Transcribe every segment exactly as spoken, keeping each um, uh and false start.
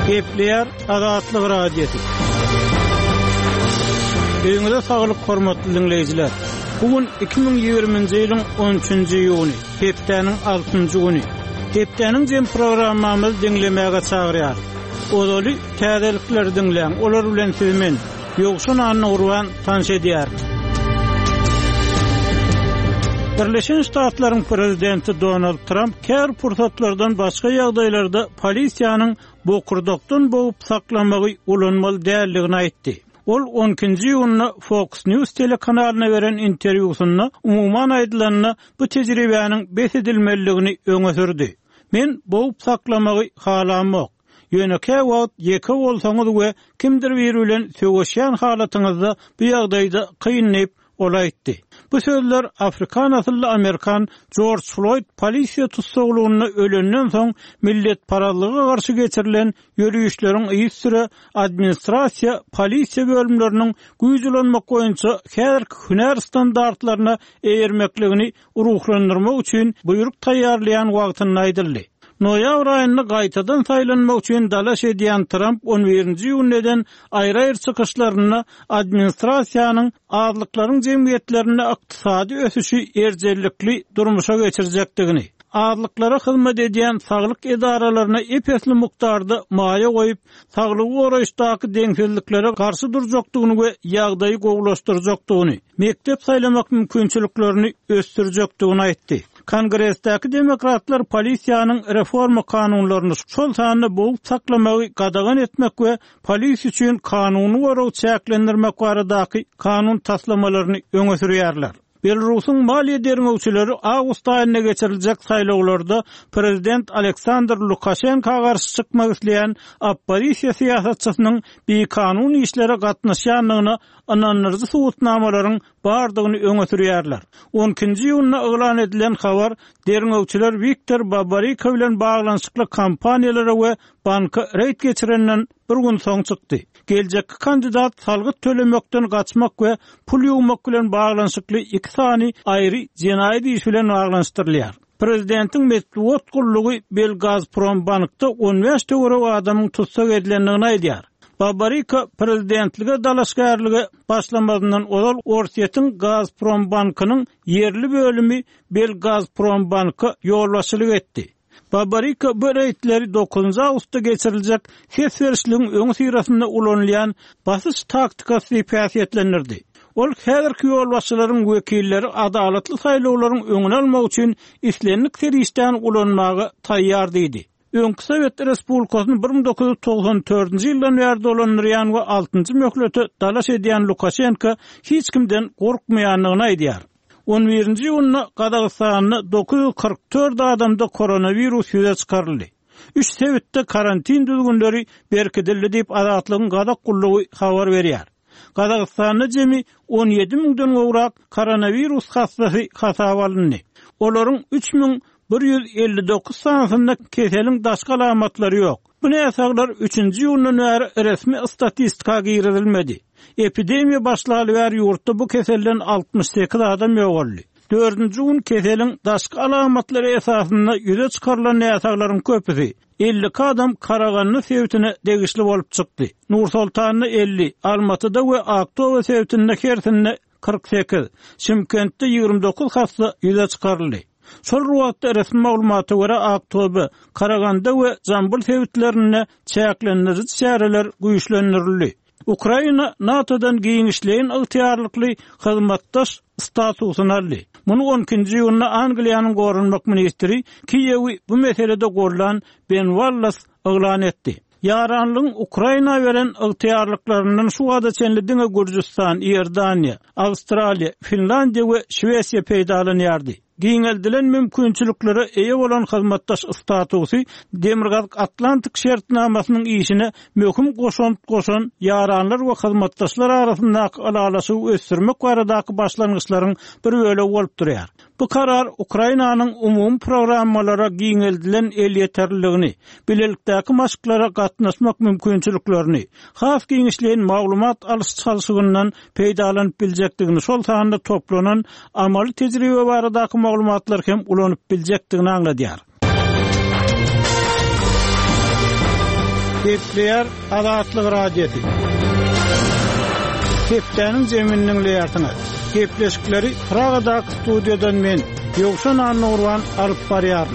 Gepleyer Adatlyk radiosu. Öňüňizde saglyk hormatly dinleýijiler. Bugün iki bin ýygrimiňji ýylyň on üçünji ýuny, hepdeniň altynjy güni. Hepdeniň jem programmamyzy dinlemäge çagyrýar. Odaly täzelikler dinleýän, olar bilen siz men ýogşun anny urwan tanış edýär. Birleşen Ştatlaryň prezidenti Donald Trump kär pursatlardan başga ýagdaýlarda polisiýanyň bokurdokdan boğup saklamagy ulanmaly däldigini aýtdy. Ol on ikinji ýuny Fox News telekanalyna beren interwýusynda umumyň aýdylanyny bu tejribäniň besedilmeligini öňe sürdi. Men boğup saklamagy halamok. Ýönekä wagt ýeke bolsaňyz we kimdir bir bilen söwüşýän halatyňyzda bu ýagdaýda kynnyp olaytdy. Bu sözler Afrikan asylly Amerikan George Floyd polisiýa tutsaglygyny ölenden soň millet paralygyna garşy geçirilen ýürüýüşleriň ýygy süre administrasiýa polisiýa bölümleriniň güýjülenmek boýunça häzirki hünär standartlaryna eýermekligini uruklandyrmak üçin buyruk taýýarlayan wagtyny aýdyldy. Noýabr aýyny gaýtadan saýlanmak üçin dalaş edýän Trump on birinji ýunydan aýry-aýry çykyşlaryny administrasiýanyň azlyklaryň jemgyýetlerine ykdysady ösüşi erjellikli durmuşa geçirjekdigini, azlyklara hyzmat edýän saglyk edaralaryna epesli mukdarda maýa goýup, saglygy goraýşdaky deňsizliklere garşy durjakdygyny we ýagdaýy gowlaşdyrjakdygyny, mektep saýlamak mümkinçiliklerini ösdürjakdygyny aýtdy. Kongresdäki demokratlar polisiýanyň reforma kanunlaryny şol sanyny boğup saklamagy gadagan etmek we polis üçin kanuny goraw çäklendirmek baradaky kanun taslamalaryny öňe sürýärler. Belarusyň maliýe derňewçileri awgust aýyna geçiriljek saýlawlarda prezident Aleksandr Lukashenko garşy çykmak isleýän opposisiýa siýasatçysynyň bir kanun işlere gatnaşýanlygyny ananyryjy subutnamalaryň bardygyny öňe sürýärler. on ikinji ýunyna elan edilen habar derňewçiler Viktor Babarika bilen baglanyşykly kampaniýalara we banka reýt geçirenden bir gün soň çykdy. Geljekki kandidat salgyt tölemekden gaçmak we pul ýuwmak bilen baglanyşykly iki sany aýry jenaýat iş bilen baglanyşdyrylýar. Prezidentiň medeniýet gullugy Belgazprom bankda on beş töwerek adamyň tutsak edilendigini aýdýar. Babarika prezidentlige dalaşgärligi başlamadyndan ol Orsiýetiň Gazprom bankynyň yerli bölümi Belgazprom banky ýolbaşçylyk etdi. Babarika bu reýtleri dokuzunji awgustda geçiriljek ses berişligiň öňe syrasynda ulanýan basyş taktikasy päsiýetlendirdi. Ol häzirki ýolbaşçylaryň wekilleri adalatly saýlawlaryň öňüne almak üçin islenlik serişden ulanmagy taýýar diýdi. Öňkü Sowet Respublikasyny bir bin dokuz yüz togsan dördünji ýyldan beri dolanýan we altynjy möhleti dalaş edýän Lukashenko hiç kimden gorkmaýanlygyny aýdýar. on birinji ýuny Gazagystanyň dokuz yüz kırk dört adamda koronavirus ýüze çykaryldy. üç Sowetde karantin düzgünleri berkidildi diýip Adatlygyň gadak gullugy habar berýär. Gazagystanyň jemi on ýedi miňden gowrak koronavirus hastasy hasap alındy. Olaryň üç min bir yüz elli dokuz sanysynda keseliň daşky alamatlary ýok. Bu näsaglar üçünji ýunyň bäri resmi statistikaga girilmedi. Epidemiýa başlaly ber ýurtda bu keselden altmış sekiz adam ýogaldy. dördünji gün keseliň daşky alamatlary esasynda ýüze çykarylan näsaglaryň köpüsi elli adam Karaganyň sewtine degişli bolup çykdy. Nur Sultanyň elli, Almatyda we Aktowe sewtinde Kertinde kırk sekiz, Şymkentde ýygrimi dokuz hasta ýüze çykaryldy. Şol ruwatda resmi maglumaty görä Aktowe, Karaganda we Jambul sewtlerine çäklendiriji çäreler güýçlendirildi. Ukraina NATO'dan giňişleýän ygtyarlykly hyzmatdaş statusyny aldy. Muny on ikinji ýylyna Angliýanyň gorunmak ministri Kiýewi bu meselede gorulan Ben Wallace elan etdi. Yaranlyň Ukraina beren ygtyarlyklarynyň şu wada çenlidiňe Gürjistan, Iordaniýa, Awstraliýa, Finlandiýa we Şwesiýa peýdalanýardy. Giňeldilen mümkinçiliklere eýe bolan hyzmatdaş statusy Demirgaz Atlantik şertnamasynyň işine möhüm goşan goşan yaranlar we hyzmatdaşlar arasyndaky alalaşygy ösdürmek baradaky başlangyçlaryň bir böle bolup durýar. Bu karar Ukrainanyň umum programmalara giňeldilen el ýeterligini, bilelikdäki maşklara gatnaşmak mümkinçiliklerini, has giňişleýän maglumat alyş çalşygyndan peýdalanyp biljekdigini, şol sahanda toplanan amaly tejribe baradaky maglumatlar hem ulanyp biljekdigini aňladýar. Gepleyer Azatlyk Radiosu. Geplerin zeminiň leýartyna. Gepleşikleri Pragada studiýadan men Ýogşan Annurwan alyp barýarym.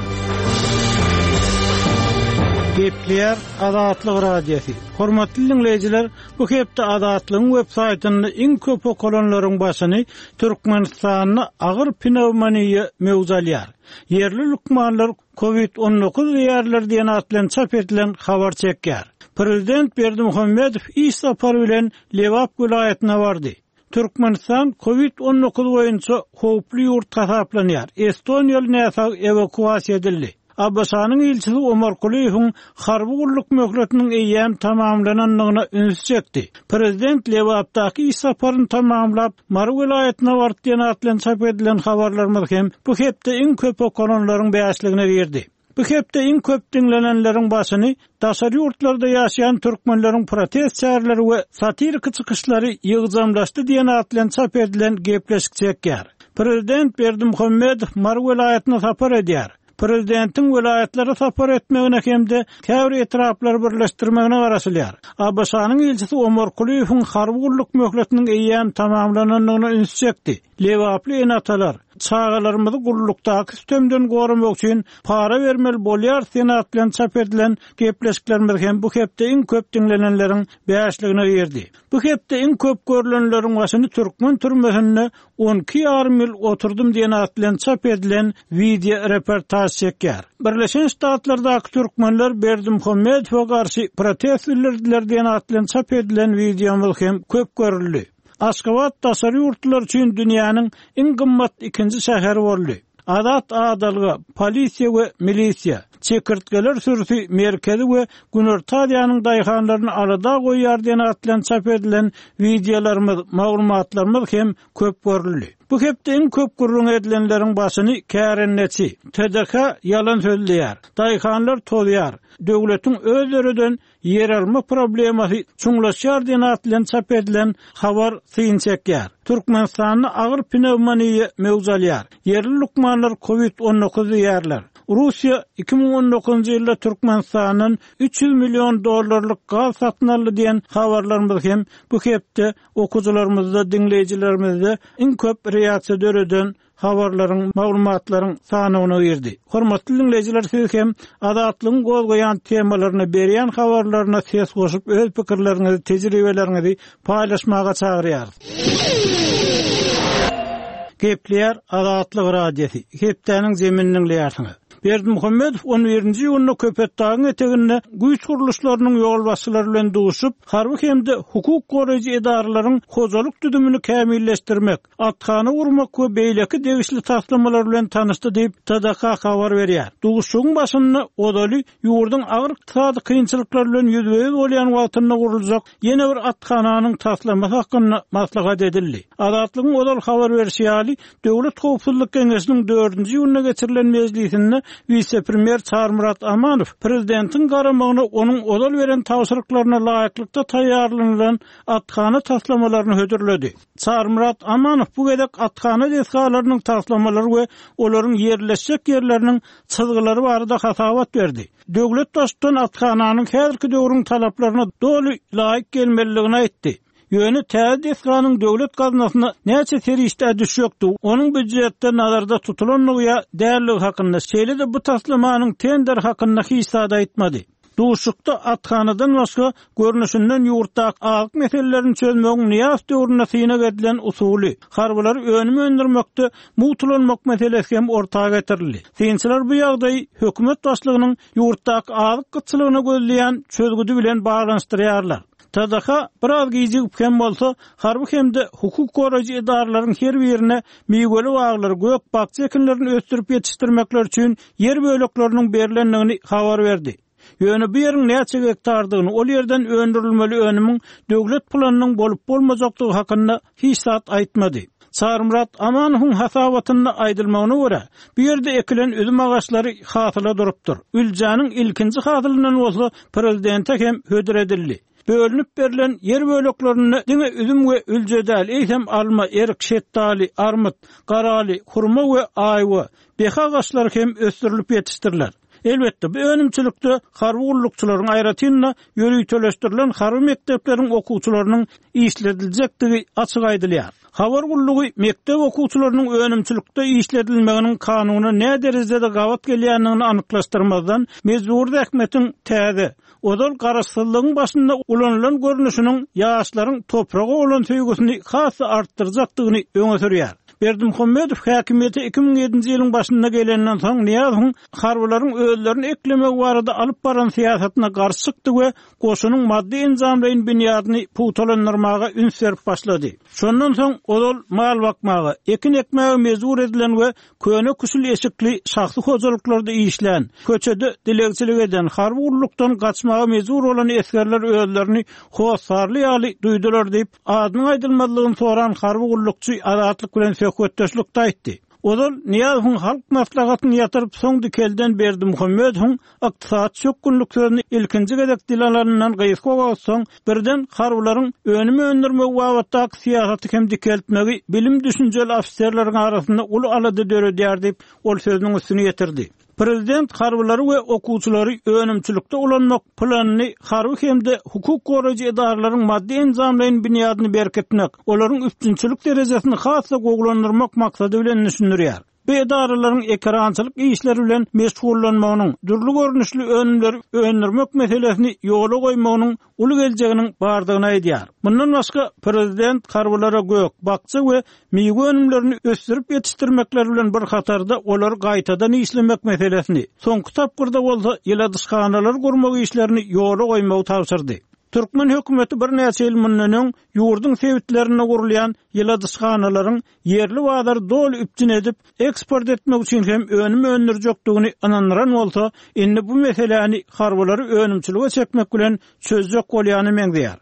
Gepleyer Azatlyk Radiosu. Hormatly dinleýijiler, bu hepde Azatlygyň web saýtyny iň köp okulanlaryň başyny Türkmenistanyny agyr pnevmoniýa mewzalýar. Yerli lukmanlar covid on dokuz ýerler diýen atlan çap edilen habar çekýär. Prezident Berdimuhammedow iş sapary bilen Lewap vilayatyna bardy. Türkmenistan covid on dokuz boýunça howply ýurt tasaplanýar. Estoniýaly näsa evakuasiýa edildi. Abbasanyň ilçisi Omar Kuliýewiň harby gulluk möhletiniň eýýäm tamamlananyna üns çekdi. Prezident Lewapdaky iş saparyny tamamlap Mar vilayatyna bardy diýen atlan çap edilen habarlar hem bu hepde iň köp okulanlaryň bäşligine berdi. Bu hepde iň köp dinlenenleriň başyny daşary ýurtlarda ýaşaýan türkmenleriň protest çäreleri we satirik çykyşlary ýygyjamlaşdy diýen atlan çap edilen gepleşik çekýär. Prezident Berdimuhammedow Mar vilayatyna sapar edýär. Prezidentiň vilayatlary sapar etmegine hemde käbir etraplary birleşdirmegine garaşylýar. Abbasanyň ilçisi Omar Kuliýewiň harby gulluk möhletiniň eýýäm tamamlananyna üns çekdi. Lewaply enatalar çağalarymyzy gullukdaky sistemden goramak üçin para bermeli bolýar senat bilen çap edilen gepleşiklerimiz hem bu hepde iň köp dinlenenleriň bäşligine berdi. Bu hepde iň köp görülenleriň başyny türkmen türmesinde on iki ýarym ýyl oturdum diýen atlan çap edilen video reportaj çekýär. Birleşen Ştatlardaky türkmenler Berdimuhammedowa garşy protest bildirdiler diýen atlan çap edilen videomuz hem köp görüldi. Aşgabat daşary ýurtlar üçin dünýäniň iň gymmat ikinji şäheri boldy. Adat adalygy, polisiýa we milisiýa, çekirtgeler sürüsü merkezi we Günertadiýanyň daýhanlaryny arada goýýar diýen atlan çap edilen videolarymyz, maglumatlarymyz hem köp görüldi. Bu hepde iň köp gurrun edilenleriň başyny kärenneçi, T D K yalan söýleýär, daýhanlar tolýar, döwletiň özlerinden yer alma problemasy çuňlaşýar diýen atlan çap edilen habar syn çekýär. Türkmenistanyny agyr pnevmoniýa mewzalýar. Yerli lukmanlar covid on dokuz ýerler. Russiýa iki ming on dokuzynjy ýylda Türkmenistanyň üç yüz million dollarlyk gaz satyn aldy diýen habarlarymyz hem bu hepde okuwçylarymyzda, dinleýijilerimizde iň köp reaksiýa döreden habarlaryň, maglumatlaryň sanyny berdi. Hormatly dinleýijiler, siz hem Azatlygyň gozgoýan temalaryny berýän habarlaryna ses goşup öz pikirleriňizi, tejribeleriňizi paýlaşmaga çagyrýar. Gepleyer Azatlyk Radiosu. Hepdeniň zeminiň leýartyny. Berdimuhammedow on birinji ýylyny Köpetdagyň eteginde güýç guruluşlarynyň ýol başçylary bilen duşup, harby hemde hukuk goraýjy edaralaryň hojalyk düdümini kämilleşdirmek, atkany urmak we beýleki degişli taslamalar bilen tanışdy diýip T D K habar berýär. Duşugyň başyny odaly ýurdun agyr iqtisady kynçylyklar bilen ýüzbeýiz bolýan wagtyna guruljak ýene bir atkananyň taslamasy hakkynda maslahat edildi. Azatlygyň odaly habar berýäli Döwlet Howpsuzlyk Geňeşiniň dördünji ýylyna geçirilen mejlisinde Vice-Premier Sarmurat Amanow prezidentiň garamagyny onuň odal beren tawşyryklaryna laýyklykda taýýarlanan atkany taslamalaryny hödürledi. Sarmurat Amanow bu gedek atkany deskalarynyň taslamalary we olaryň yerleşik ýerleriniň çyzgylary barada hasabat berdi. Döwlet dostdan atkanynyň häzirki döwrüň talaplaryna doly laýyk gelmeligini aýtdy. Ýöne täze-deskanyň döwlet gaznasyna näçe serişde düşýokdy. Onuň büdjetde nazarda tutulanlygy dälligi hakynda şeýle-de bu taslamanyň tender hakynda hiç sada aýtmady. Duşukda atkanydan başga görnüşinden ýurtdaky agyk meselelerini çözmegiň niýas döwrüne syna edilen usuly, harbylar önüme öndürmekde mutulanmak meselesi hem ortaga getirildi. Synçylar bu ýagdaýy hökümet başlygynyň ýurtdaky agyk gyçylygyny gözleýän çözgüdi bilen baglanyşdyrýarlar. T D K biraz giyjik hem bolsa, harby hemde hukuk goraýjy edaralaryň her birine miýgeli waglary, gök bakça ekinlerini östürip ýetişdirmekler üçin yer bölekleriniň berilenligini habar berdi. Ýöne bu ýeriň näçe hektardygyny, ol ýerden öndürilmeli önümiň döwlet planynyň bolup bolmajakdygy hakynda hiç zat aýtmady. Sarmurat Amanowyň hasabatyny aýdylmagyna görä, bu ýerde ekilen üzüm agaçlary hatyla durupdyr. Üljanyň ilkinji hatylynyň bolsa prezidente hem hödür edildi. Bölünüp berilen yer böleklerini diňe üzüm we üljedäl, eýsem alma, erik, şettali, armut, garaly, hurma we aýwa, beha agaçlary hem östürilip ýetişdirilýär. Elbette bu önümçülükde harby gullukçylaryň aýratynla ýöri töleşdirilen harby mekdeplerin okuwçylarynyň işlediljekdigi açyk aýdylýar. Habar gullugy mektep okuwçylarynyň önümçülükde işledilmeginiň kanuny ne derejede gawat gelýändigini anyklaşdyrmazdan mezbur häkmetiň täze odal garaşsyzlygyň başynda ulanylan görnüşiniň ýaşlaryň topraga olan söýgüsini hasy artdyrjakdygyny öňe sürýär. Berdimuhammedow häkimeti iki bin yedinji ýylyň başynda gelenden soň Niýazowyň harbylaryň özlerini eklemek barada alyp baran siýasatyna garşy çykdy we goşunyň maddi enzamlaryň binýadyny puwtalandyrmaga üns berip başlady. Şondan soň odal mal bakmagy, ekin ekmäge mezbur edilen we köne küsül eşikli şahsy hojalyklarda işlän, köçede dilegçilik eden, harby gullukdan gaçmaga mezbur olan eskerler özlerini howsarly ýaly duýdular diýip adynyň aýdylmadygyny soran harby gullukçy adatlyk bilen söhbetdeşlikde aýtdy. Odal Niýazowyň halk maslahatyny ýatyryp soň dikelden Berdimuhammedowyň ykdysat çökünlüklerini ilkinji gedek dilanlaryndan gysga soň birden harbylaryň önüme öndürmek wagtyndaky siýasaty hem dikeltmegi bilim düşünjeli ofitserleriň arasynda uly alady döredýär diýip ol sözüniň üstüne ýetirdi. Prezident harbylary we okuwçylary önümçülükde ulanmak planyny harby hemde hukuk goraýjy edaralaryň maddi enzamlaryň binýadyny berkitmek, olaryň üstünçilik derejesini hasy goglandyrmak maksady bilen düşünýär. Bu edaralaryň ekrançylyk işleri bilen meşgullanmagynyň, dürli görnüşli önümleri öndürmek meselesini ýola goýmagynyň uly geljeginiň bardygyny aýdýar. Bundan başga prezident harbylara gök, bakça we miýe önümlerini ösdürip ýetişdirmekler bilen bir hatarda olary gaýtadan işlemek meselesini, soňky tapgyrda bolsa ýyladyşkanalar gurmak işlerini ýola goýmagy tapşyrdy. Türkmen hökümeti bir näçe ýyl mundan ýurdun sebitlerine gurulýan ýyladyşkanalaryň yerli wagtlar dol üpçün edip eksport etmek üçin hem önüme öndürjekdigini anandyran bolsa, indi bu meseleni harbylary önümçilige çekmek bilen çözjek bolýany meňzeýär.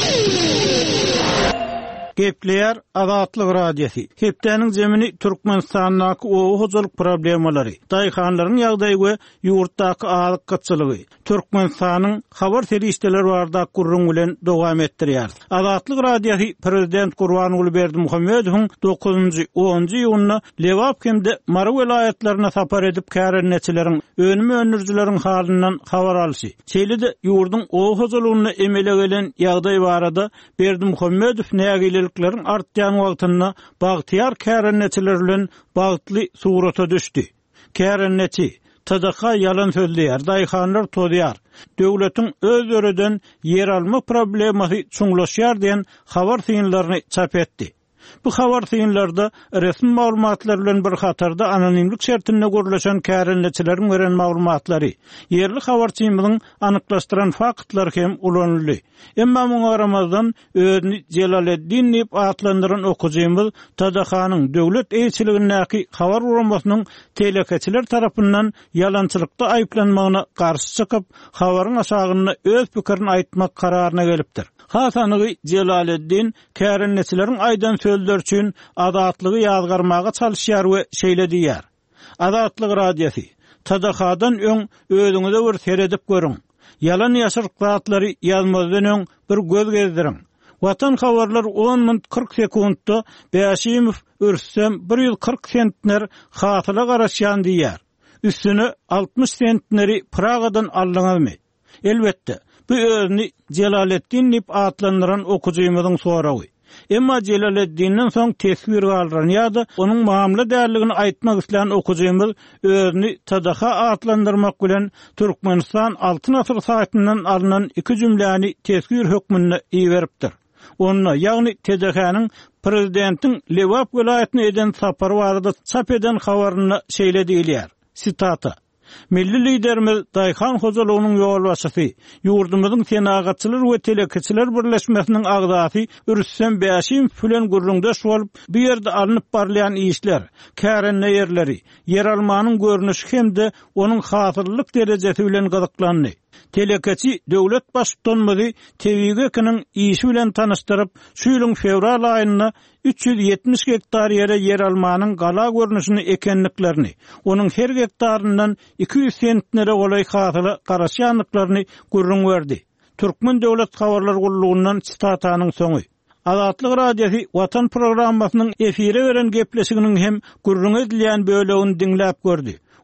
Gepleýär Azatlyk radiosi. Hepdeniň jemini Türkmenistanyň owu hojalyk problemalary, daýhanlaryň ýagdaýy we ýurtdaky alyk gatçylygy, Türkmenistanyň habar serişdeler barada gurrun bilen dowam etdirýär. Azatlyk radiosi prezident Gurbanuly Berdimuhammedowyň dokuzunji onunji ýylyna Lewap hemde Mara welaýatlaryna sapar edip kärenneçileriň, önüme öndürjileriň halyndan habar alşy. Çelide ýurdun owu hojalygyna emele gelen ýagdaýy barada Berdimuhammedow nägeler lerin artýan wagtynda bagtyar kärenneçiler bilen bagtly surata düşdi. Kärenneçi Tadaka yalan sözleýär, daýhanlar todýar. Döwletiň öz öreden yer alma problemasy çuňlaşýar diýen habar synlaryny çap etdi. Bu habar synlarda resmi maglumatlar bilen bir hatarda anonimlik şertinde görülen kärenneçileriň beren maglumatlary, yerli habarçymyň anyklaşdyran faktlar hem ulanly. Emma muňa garamazdan özüni Celaleddin diýip atlandyran okuwçymyz Tadakanyň döwlet eýçiligindäki habar ulanmasynyň telekeçiler tarapyndan yalançylykda aýplanmagyna garşy çykyp, habaryň aşagyna öz pikirini aýtmak kararyna gelipdir. Hasanygy Celaleddin kärenneçileriň aýdan sözler üçin adatlygy ýazgarmaga çalyşýar we şeýledýär. Adatlyk radiosi Tadakadan öň özüňize bir seredip görüň. Yalan ýaşyrk zatlary ýazmazdan öň bir göz gezdiriň. Watan habarlar on minut kırk sekundda Beşimow örsem bir ýyl kırk sentner hatyla garaşýan diýär. Üstüne altmış sentneri Pragadan alınýarmy? Elbetde bu özüni Celaleddin diýip atlandyran okuwçymyzyň soragy. Emma Celaleddin'den soň tesbir galyran ýa-da onuň maamla därligini aýtmak isleýän okuwçymyz özüni Tadaka atlandyrmak bilen Türkmenistan altyn asyr saýtyndan alynan iki jümläni tesbir hökmünde iýeripdir. Onna ýagny Tadakanyň prezidentiň Lewap welaýatyna eden sapary barada çap eden habaryna şeýledilýär. Sitata: Milli liderimiz daýhan hojalygynyň ýol başçysy, ýurdumyzyň senagatçylar we telekeçiler birleşmesiniň agdasy Ürsem Beşimow bilen gurrundaş bolup, bu ýerde alınıp barlayan işler, kärenne ýerleri, yer almanyň görnüşi hemde onuň hatyrlyk derejesi bilen gyzyklandy. Telekeçi döwlet başçylygy T V G-niň işi bilen tanışdyryp, şu ýylyň fevral aýyna üç yüz yetmiş hektar ýere yer almanyň gala görnüşini ekenliklerini, onuň her hektaryndan iki yüz sentnere golay hatyla garaşýanlyklaryny gurrun berdi. Türkmen döwlet habarlar gullugundan Sitatanyň soňy. Azatlyk radiosi Watan programmasynyň efire beren gepleşiginiň hem gurrun edilýän bölegini dinläp gördi.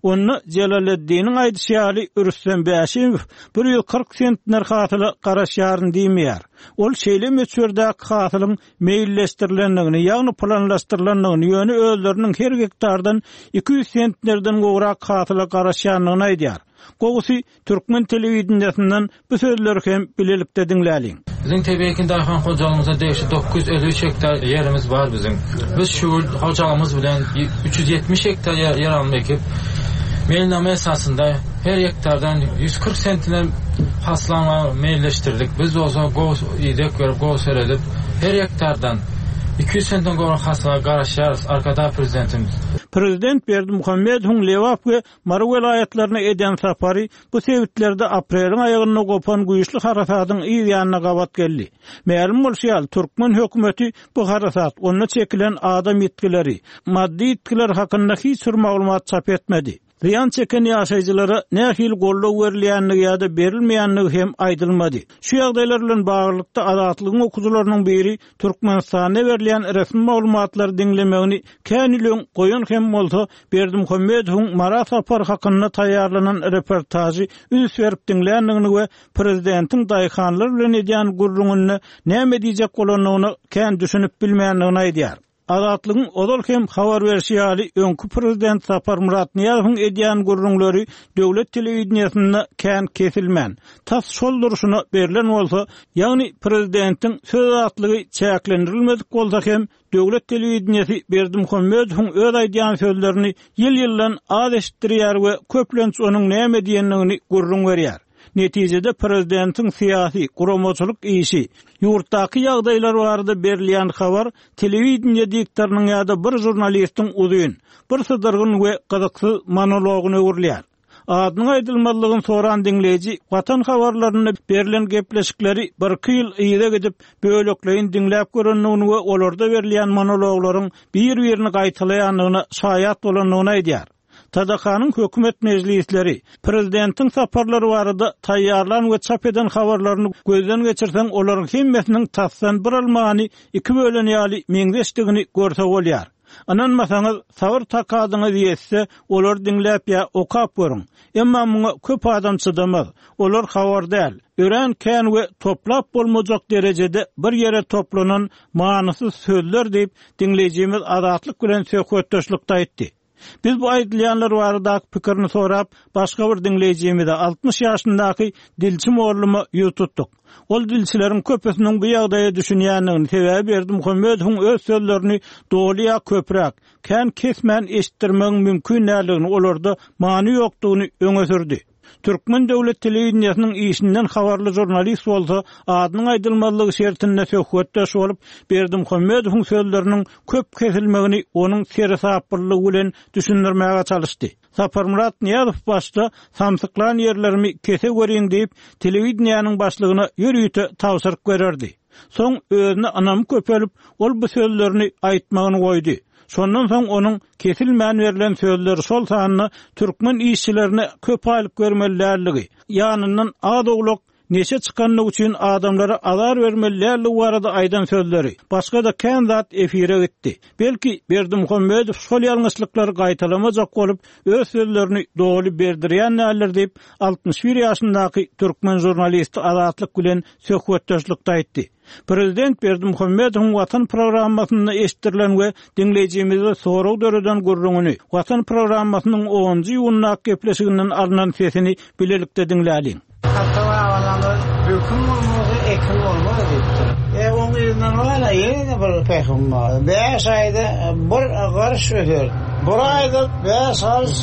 Onu Celaleddin'in aýdyşýaly Rüstem Bäşimow bir ýyl kırk sent narhatyly garaşýaryn diýmeýär. Ol şeýle meçhurdäki hatylyň meýilleşdirilendigini, ýagny planlaşdyrylandygyny, ýöne özleriniň her hektardan iki yüz sentlerden gowrak hatyly garaşýarlygyny aýdýar. Gowusy türkmen telewizionynyň bu sözleri hem bilelikde diňläliň. Bizim Tebekin Dayhan hocalığımıza değişik dokuz yüz elli üç hektar yerimiz var bizim. Biz şu hocalığımız bilen üç yüz yetmiş hektar yer, yer alma ekip mailname esasında her hektardan yüz kırk sentine haslanma mailleştirdik. Biz olsa goz idek verip goz seredip her hektardan iki yüz sentten goz hasla garaşyarız arkada prezidentimiz. Prezident Berdimuhammedow Lewap we Mara welaýatlaryna eden sapary bu sebitlerde aprelyň aýagyna gopan güýçli harasatyň ýa-ýanyna gabat geldi. Mälim bolýar, türkmen hökümeti bu harasat, onda çekilen adam ýetkileri, maddi ýetkiler hakynda hiç bir maglumat çap etmedi. Ziyan çeken ýaşaýjylara nähil gollaw berilýänligi ýa-da berilmeýänligi hem aýdylmady. Şu ýagdaýlar bilen baglykda azatlygyň okujularynyň biri Türkmenistana berilýän resmi maglumatlary diňlemegini känüleň goýan hem bolsa Berdimuhammedowyň Mara sapar hakynda taýýarlanan reportajy üns berip diňländigini we prezidentiň daýhanlar bilen edýän gurrungyny näme diýjek bolanlygyny kän düşünüp bilmeýänligini aýdýar. Azatlygyň odal hem habar berýäli öňkü prezident Sapar Murat Niýazowyň edýän gurrunlary döwlet telewizionyna kän kesilmän. Tas şol duruşuna berilen bolsa, ýagny prezidentiň söz azatlygy çäklendirilmedik bolsa hem döwlet telewizionyasy Berdimuhammedowyň öz aýdýan sözlerini ýyl-ýyldan az eşitdirýär we köplenç onuň näme diýenligini gurrun berýär. Netijede prezidentiň syýasy guramaçylyk işi, ýurtdaky ýagdaýlar barada berilýän habar telewizioniýa diktorlarynyň ýa-da bir jurnalistiň uzun, bir sydyrgyn we gyzyksyz monologuny öwürlýär. Adynyň aýdylmalygyny soran diňleýiji watan habarlaryna berilen gepleşikleri bir ýyl ýyla gidip bölekleýin diňläp görenligini we olarda berilýän monologlaryň bir-birini gaýtalaýanlygyna şaýat bolanlygyny aýdýar. Tadakanyň hökümet meclisleri, prezidentiň saparlary barada taýýarlan we çap eden habarlaryny gözden geçirsen olaryň hemmesiniň tasdan bir almany iki bölen ýaly meňzeşdigini görse bolýar. Anan masaňyz sawr takadyňy diýse, olar diňläp ýa okap görüň. Emma muňa köp adam çydamaz. Olar habar däl. Ören kän we toplap bolmajak derejede bir ýere toplanan manysyz sözler diýip diňleýijimiz azatlyk bilen söhbetdeşlikde aýtdy. Biz bu aýdylýanlar baradaky pikirini sorap, başga bir diňleýijimize altmış ýaşyndaky Dilçim oğlumy ýututdyk. Ol dilçileriň köpesiniň bu ýagdaýa düşünýänligini sebäbi Berdimuhammedowyň öz sözlerini dowlya köprak, kän kesmän eşitdirmek mümkin näligini, olarda many ýokdugyny öňe sürdi. Türkmen döwlet telewizionynyň işinden habarly jurnalist bolsa, adynyň aýdylmalygy şertinde söhbetdeş bolup, Berdimuhammedowyň sözleriniň köp kesilmegini onuň seresapyrlygy bilen düşündirmäge çalışdy. Sapar Murat Niýazow başda samsyklan ýerlerimi kese görýän diýip telewizionynyň başlygyna ýürüýte tawsyryk bererdi. Soň özüne anamy köpelip, ol bu sözlerini aýtmagyny goýdy. Şondan soň onuň kesilmän berilen sözleri şol sanyny türkmen işçilerine köp aýlyk bermelilerligi, ýanyndan adowluk neçe çykanlyk üçin adamlara azar bermelilerligi barada aýdan sözleri. Başga da kän zat efire gitdi. Belki Berdimuhammedow şol ýalňyşlyklary gaýtalamajak bolup, öz sözlerini dogry berdirýän näler diýip altmış bir ýaşyndaky türkmen jurnalisti azatlyk bilen söhbetdeşlikde aýtdy. Prezident Berdimuhammedowyň Watan programmasyny eşitdirilen we diňleýijimize soraw döreden gurrungyny, Watan programmasynyň onunji ýylyna gepleşiginden alynan sesini bilelikde diňläliň. Hatta alanlar hüküm olmadı, ekim olmadı deyipti. E onun yüzünden hala yeni bir pekim var. Beş ayda bir karış ödür. Bir ayda beş karış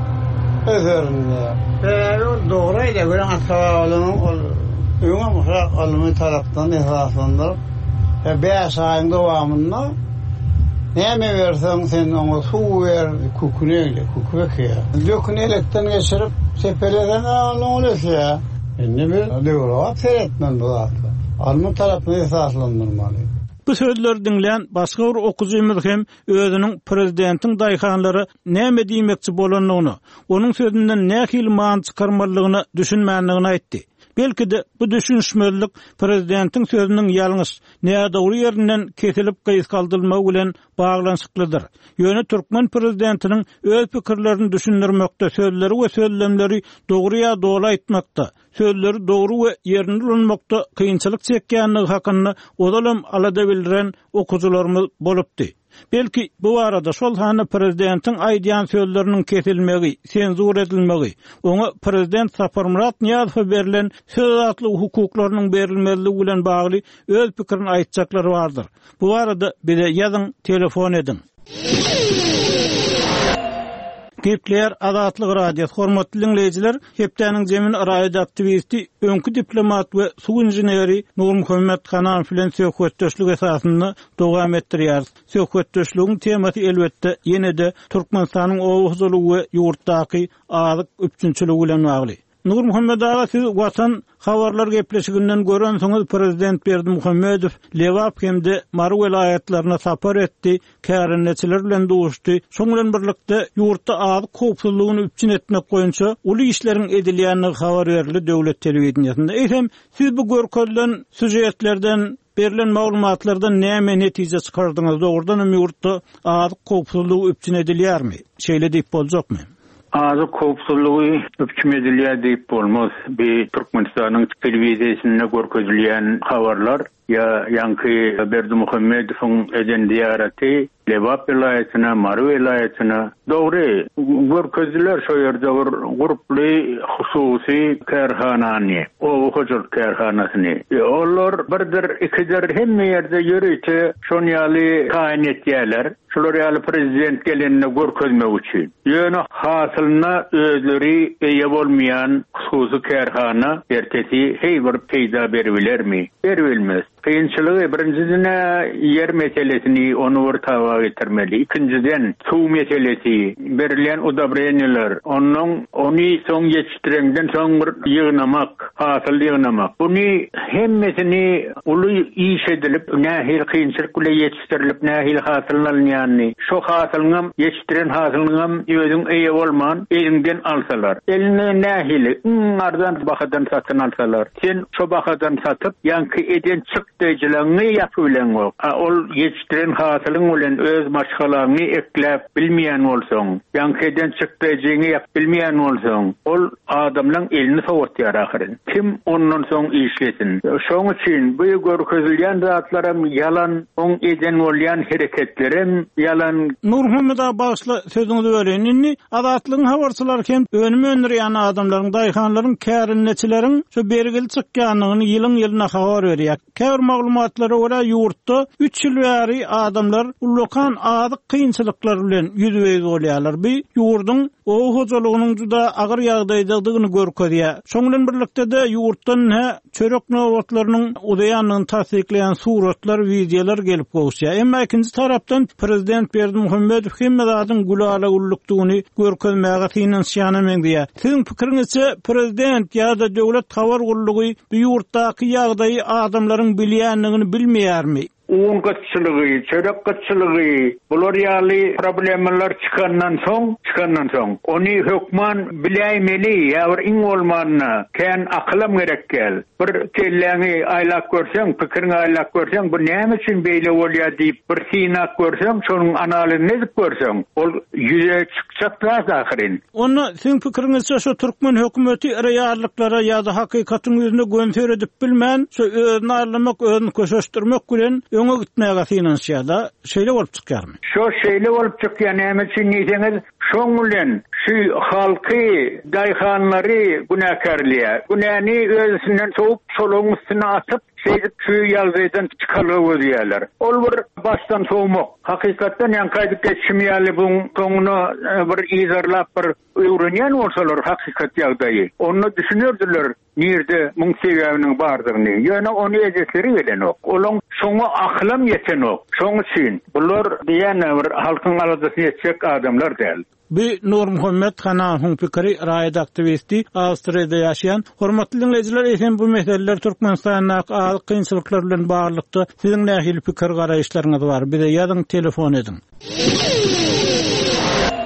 ödürün diyor. E doğruydu. Gören hatta alanın Öňe muhrak almy tarapdan esaslandyr. E beş aýyň dowamynda näme berseň sen oňa suw ber, kukune, kukveke. Dökünelekden geçirip sepeleden alňyň Indi bir döwlet seretmen bulatdy. Almy tarapy esaslandyrmaly. Bu sözleri dinleyen başga bir okujymyz hem özüniň prezidentiň daýhanlary näme diýmekçi bolanlygyny, onuň sözünden nähil man çykarmalygyny düşünmänligini aýtdy. Belki de bu düşünşmezlik prezidentin sözünün yalnız näme dogry ýerinden kesilip gysy kaldyrylmagy bilen baglanşyklydyr. Ýöne Türkmen prezidentiniň öz pikirlerini düşündirmekde, sözleri we sözlemleri dogry ýa doly aýtmakda, sözleri dogry we ýerinde tutanmakda kynçylyk çekýänligi hakynda odalam alada bildiren okujularymyz bolupdy. Belki bu arada şol hany prezidentin aýdýan sözleriniň kesilmegi, senzur edilmegi, oňa prezident Saparmurat Niýazowa berilen söz atly hukuklarynyň berilmezligi bilen bagly öz pikirini aýtjaklary bardyr. Bu arada bize ýazyň, telefon edin. Gepler Azatlyk radiosu hormatly dinleýijiler, hepdeniň jemin radio aktivisti, öňkü diplomat we suw inженери Nurmuhammed Hanan bilen söhbetdeşlik esasynda dowam etdirýär. Söhbetdeşligiň temasy elbetde ýene-de Türkmenistanyň owuzlugy we ýurtdaky azyk üçünçüligi bilen bagly. Nurmuhammed ağa, siz watan habarlar gepleşiginden görensiňiz, prezident Berdimuhammedow Lewap hemde Mary welaýatlaryna sapar etdi, kärinleçiler bilen duşdy. Şoň bilen birlikde ýurtda azyk howpsuzlygyny üçin etmek boýunça uly işleriň edilýänligi habar berildi döwlet telewizionyasynda. Eýsem, siz bu görkezlen süjetlerden berilen maglumatlardan näme netije çykardyňyz? Dogrudan ýurtda azyk howpsuzlygy üçin edilýärmi? Şeýle diýip boljakmy? Azyk howpsuzlygy üçin edilýär diýip bolmaz. Bir Türkmenistanyň telewiziýasyna görkezilýän habarlar ya Yankı Berdimuhammedowyň eden ziýaraty Lewap vilayatyna, Mary vilayatyna dogry görkezdiler. Şo ýerde bir gruply hususy kärhanany, o hojur kärhanasyny. Onlar birdir, ikidir hemme ýerde ýörüýte şonu ýaly taýin etýärler. Şolar ýaly prezident gelenine görkezmek üçin. Ýöne hasylyna özleri eýe bolmaýan hususy kärhana ertesi heýbir peýda berbilermi? Berbilmez. Kıyınçılığı birincisiне yer meselesini onu bir tava getirmeli. İkinciden su meselesi, verilen udabrenyeler, onun onu son yetiştirenden son bir yığınamak, hasıl yığınamak. Bunu hemmesini ulu iş edilip, nahil kıyınçılık ile yetiştirilip, nahil hasılın yani. Şu hasılın, yetiştiren hasılın özün iyi olman, elinden alsalar. Eline nahili, onlardan bakadan satın alsalar. Sen şu bakadan satıp, yankı eden çık dejlerini yapılan o. Ol yetiştiren hasılın bilen öz maşgalaryny ekläp bilmeýän bolsaň, ýankeden çykdyjyny ýap bilmeýän bolsaň, ol adamlaryň elini sowatýar ahyry. Kim ondan soň işlesin? Şoň üçin bu görkezilýän zatlarym yalan, on eden bolýan hereketlerim yalan. Nurmuhammed başla sözüňizi öýrenini, azatlygyň habarçylar hem önüme öndürýän adamlaryň, daýhanlaryň, kärinleçileriň şu bergil çykýanlygyny ýylyň ýylyna habar berýär. Käbir maglumatlara görä ýurtda üç ýyl bäri adamlar ulokan azyk kynçylyklar bilen ýüzbeýiz bolýarlar. Bu ýurdun o hojalygynyň juda agyr ýagdaýdagyny görkezýär. Şoň bilen birlikde de ýurtdan ha çörek nowatlarynyň udaýanyny tasdikleýän suratlar, videolar gelip goýýar. Emma ikinji tarapdan prezident Berdimuhammedow hemme zadyň gulala gullukdygyny görkezmäge finansiýana meňdiýär. Siziň pikiriňizçe prezident ýa-da döwlet habar gullugy bu ýurtdaky ýagdaýy adamlaryň bilýänligini bilmeýärmi? Un kaççılığı, çörek kaççılığı, bular ýaly problemler çıkandan soň, çıkandan soň, onu hökman biläýmeli, ýa-da iň bolmanyna kän aklam gerek gel. Bir kelläňi aýlap görseň, pikiriňi aýlap görseň, bu näme üçin beýle bolýar diýip bir synak görseň, şonuň analizyny edip görseň, ol ýüze çykjak ahyrin. Onu siň pikiriňizçe şu Türkmen hökümeti reýallyklara ýa-da hakykatyň ýüzüne gönsör edip bilmän, şu özüni arlamak, özüni köşeşdirmek bilen öňe gitmäge finansiýada şeýle bolup çykýarmy? Şo şeýle bolup çykýar, näme üçin diýseňiz, şoň bilen şu halky, daýhanlary günäkärliýär. Günäni özünden soğup solugyň üstüne atyp, şeýdip şu ýalgydan çykaryp öýýärler. Ol bir başdan soğumak. Hakykatdan ýankaýdyp geçmeýärli bu toňuny bir izarlap bir öwrenýän bolsalar hakykat ýagdaýy. Onu düşünürdiler. Nirde muň sebäbiniň bardygyny. Ýöne onu ejesleri bilen ok. Olaň şoňa aklam ýeten ok. Şoň üçin bular diýene bir halkyň aladysyny ýetjek adamlar däl. Bir Nurmuhammed Hanan pikiri raýat aktivisti, Awstriýada ýaşaýan. Hormatly dinleýijiler, eýsem bu meseleler Türkmenistanyň azyk kynçylyklar bilen baglykda siziň nähili pikir garaýşlaryňyz bar. Bir de ýazyň, telefon edin.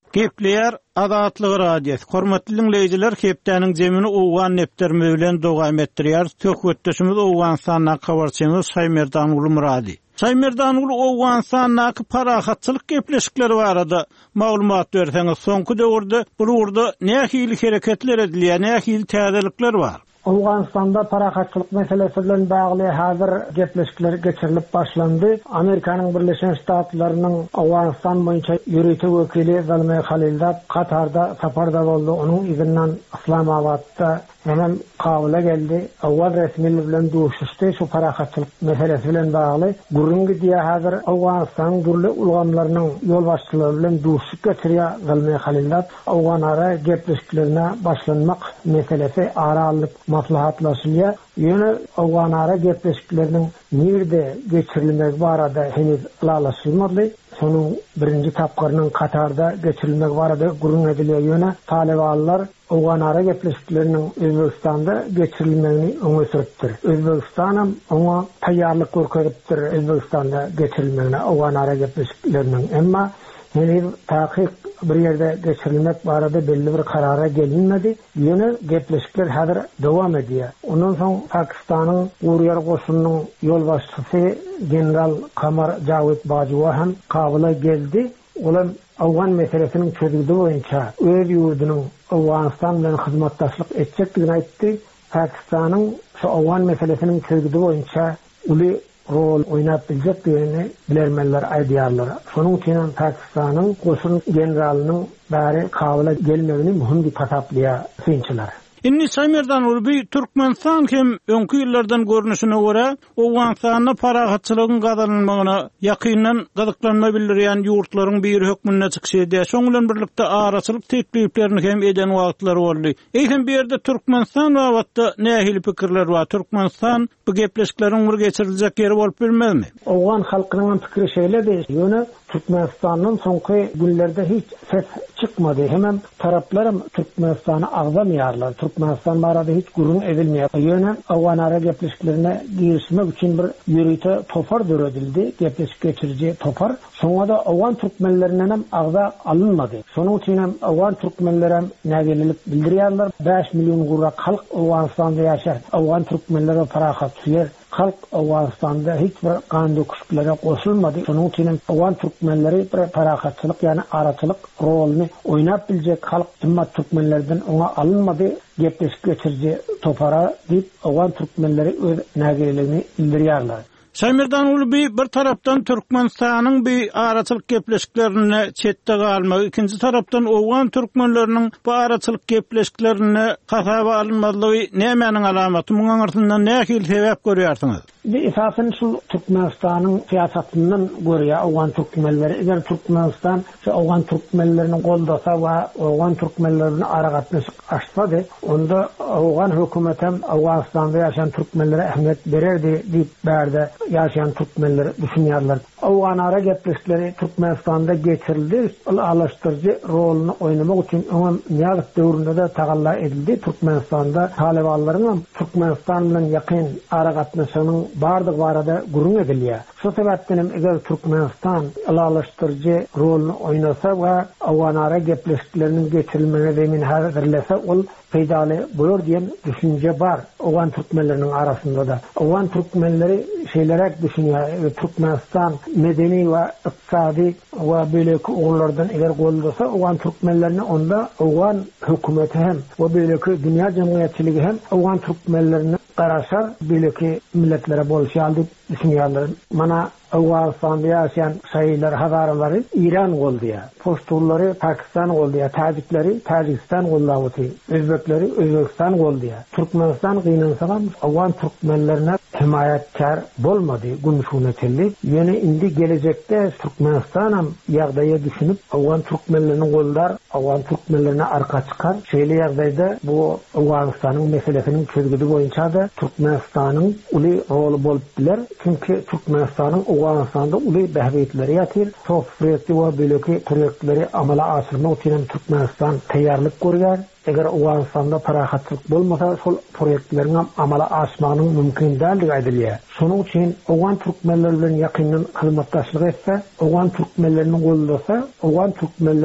Gepleyer Adatlyk radiosu. Hormatly dinleyijiler, hepdeniň jemini owgan nepterme bilen dowam etdirýär. Töhbetdeşimiz Owganstanyň habarçyny Saýmerdan Uly Murady. Saýmerdan Uly Owganstanyň parahatçylyk gepleşikleri barada maglumat berseňiz, soňky döwürde bu urda nähili hereketler edilýär, nähili täzelikler bar? Awganistanda parahatçylyk meselesi bilen bagly hazır gepleşikler geçirilip başlandy. Amerikanyň Birleşen Ştatlarynyň Awganistan boýunça ýürütük wekili Zalmay Khalilzad Katarda saparda boldy. Onuň izinden Islamabadda hemen kabula geldi. Awwal resmiýetler bilen duşuşdy şu parahatçylyk meselesi bilen bagly. Gurrungy diýe hazır Awganistan gurly ulgamlarynyň ýol başçylary bilen duşuş geçirýär Zalmay Khalilzad. Awgan ara gepleşiklerine başlanmak meselesi aralyk maslahatlaşylýar. Ýöne Awgan ara gepleşikleriniň nerede geçirilmegi barada heniz ýalaşylmady. Sonuň birinji tapgarynyň Katarda geçirilmegi barada gurrun edilýär. Ýöne Talibanlar Awgan ara gepleşikleriniň Özbekistanda geçirilmegini öňe süripdir. Özbekistanam oňa taýýarlyk görkezipdir Özbekistanda geçirilmegine Awgan ara gepleşikleriniň. Emma heniz taýyk bir ýerde geçirilmek barada belli bir karara gelinmedi. Ýöne gepleşikler hazır dowam edýär. Ondan soň Pakistanyň Gurýar goşunynyň ýol başçysy general Qamar Javed Bajwa hem kabula geldi. Olar Awgan meselesiniň çözüldüğü boýunça öz ýurdunyň Awganistan bilen hyzmatdaşlyk etjekdigini aýtdy. Pakistanyň şu Awgan meselesiniň çözüldüğü boýunça uly rol oynap bilecekdigini bilermeler aýdýarlar. Şonuň üçin Pakistanyň goşun generalynyň bäri kabula gelmegini mühim diýip tasaplýar synçylar. Inni Saýmerdan Uly Türkmenistan hem öňkü ýyllardan görnüşine görä Owganstanyň parahatçylygyň gazanylmagyna ýakyndan gyzyklanma bildirýän ýurtlaryň bir hökmüne çykýar. Şoň bilen birlikde araçylyk tekliplerini hem eden wagtlar boldy. Eýsem bir ýerde Türkmenistan wagtda nähili pikirler bar? Türkmenistan bu gepleşikleriň bir geçiriljek ýeri bolup bilmezmi? Awgan halkynyň pikiri şeýledi. Ýöne Türkmenistanyň soňky günlerde hiç ses çykmady. Hemen taraplarym Türkmenistany agzamýarlar. Türkmenistan barada hiç gurrun edilmeýär. Ýöne Awgan ara gepleşiklerine girişmek üçin bir ýürüte topar döredildi. Gepleşik geçirici topar. Soňra da Awgan türkmenlerinden hem agza alınmady. Şonuň üçin hem Awgan türkmenleri hem nägelilik bildirýärler. beş million gurra halk Awganistanda ýaşar. Awgan türkmenleri parahat süýer. Halk Awganistanda hiç bir kan döküşlere goşulmady. Şonuň üçin hem Awgan türkmenleri bir parahatçylyk ýani araçylyk rolunu oynap biljek halk emma türkmenlerden oňa alınmady. Gepleşik geçirici topara diýip Awgan türkmenleri öz nägeliligini bildirýärler. Saýmerdan Uly bir tarapdan Türkmenistanyň bir araçylyk gepleşiklerine çetde galmagy, ikinji tarapdan Awgan türkmenleriniň bu araçylyk gepleşiklerine hasaba alınmadygy nämeniň alamaty? Muňa artyndan nähili sebäp görýärsiňiz? Bir esasyn şu Türkmenistanyň siýasatyndan görýär Awgan türkmenleri. Eger Türkmenistan şu Awgan türkmenlerini goldasa we Awgan türkmenlerini aragatnaşyk açsady, onda Awgan hökümeti hem Awganistanda ýaşaýan türkmenlere ähmiýet bererdi diýip bärde ýaşaýan türkmenler düşünýärler. Awgan ara gepleşikleri Türkmenistanda geçirildi. Alaşdyrjy rolunu oynamak üçin öňe Niýazov döwründe de tagalla edildi. Türkmenistanda Talibanlaryň Türkmenistan bilen ýakyn aragatnaşygynyň bardyk barada gurrun edilýär. Şu sebäpden eger Türkmenistan alaşdyrjy rolunu oynasa we Awgan ara gepleşikleriniň geçirilmegine zemin hazırlasa, ol peýdaly bolar diýen düşünje bar Awgan türkmenleriniň arasynda da. Awgan türkmenleri şeýlerek düşünýär. Türkmenistan medeni we ykdysady we beýleki ogullardan eger goldasa, Awgan türkmenlerini onda Awgan hökümeti hem we beýleki dünýä jemgyýetçiligi hem Awgan türkmenlerini garaşar, beýleki milletlere bolşýar diýip düşünýärler. Mana Awganistanda ýaşaýan şaýlar hazarlary İran goldyýar. Poştulary Pakistan goldyýar, Tajikleri Tajikistan goldaýar, Özbekleri Özbekistan goldyýar. Türkmenistan gynansagan Awgan türkmenlerine himayetkar bolmady, gümüşünetelli. Ýöne indi gelecekde Türkmenistan hem ýagdaýa düşünüp Awgan türkmenlerini goldar, Awgan türkmenlerine arka çykar. Şeýle ýagdaýda bu Awganistanyň meselesiniň çözgüdi boýunça da Türkmenistanyň uly rolu bolup biler. Çünki Türkmenistanyň Awganistanda uly behbetleri ýatyr. Çok proýekti we beýleki proýektleri amala aşyrmak üçin Türkmenistan taýýarlyk görýär. Eger Awganistanda parahatçylyk bolmasa, şol proýektlerini amala aşmagynyň mümkin däldi aýdylýar. Şonuň üçin Awgan türkmenleri bilen ýakyndan hyzmatdaşlyk etse, Awgan türkmenlerini gollasa, Awgan türkmenleri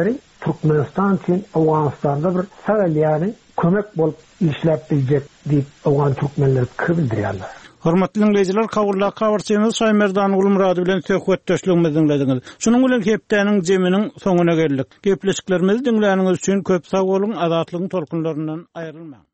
Türkmenistan için Afganistan'da bir seveliyani kömek bolup işlep bilecek deyip Afgan Türkmenleri bildirýärler. Hormatly dinleyijiler, kawurla kawarçymyz Şaýmerdan Ulumrady bilen söhbetdeşligimizi dinlediňiz. Şunuň bilen hepdeniň jeminiň soňuna geldik. Gepleşiklerimizi dinläniňiz üçin köp sag bolun, azatlygyň tolkunlaryndan aýrylmaň.